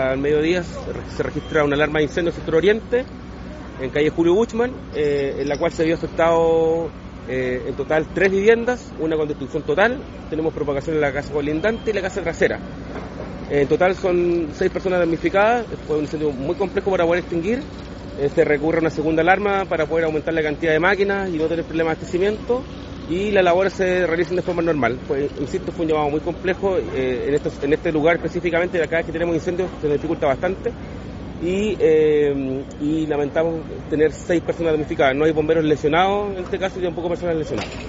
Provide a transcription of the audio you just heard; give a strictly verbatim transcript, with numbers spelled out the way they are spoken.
al mediodía se registra una alarma de incendio en el sector oriente, en calle Julio Buchmann, eh, en la cual se vio afectado eh, en total tres viviendas, una con destrucción total. Tenemos propagación en la casa colindante y la casa trasera. En total son seis personas damnificadas. Fue un incendio muy complejo para poder extinguir. Eh, se recurre a una segunda alarma para poder aumentar la cantidad de máquinas y no tener problemas de abastecimiento, y las labores se realizan de forma normal. Pues, insisto, fue un llamado muy complejo. Eh, en, estos, en este lugar específicamente, cada vez que tenemos incendios se nos dificulta bastante, y, eh, y lamentamos tener seis personas damnificadas. No hay bomberos lesionados en este caso y tampoco personas lesionadas.